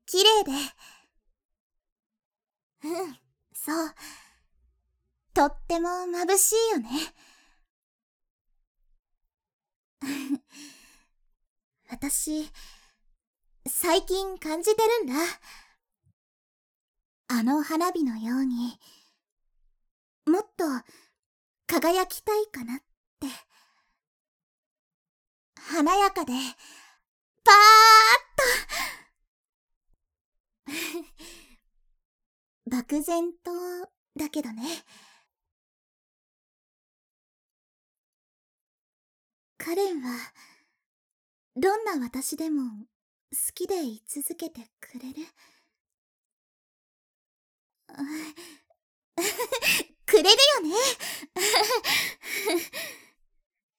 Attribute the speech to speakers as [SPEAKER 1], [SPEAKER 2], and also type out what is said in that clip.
[SPEAKER 1] 綺麗で。そう。とっても眩しいよね。私、最近感じてるんだ。あの花火のように、もっと輝きたいかなって。華やかで、パーッと。漠然と、だけどね。カレンは、どんな私でも好きでい続けてくれる？くれるよね。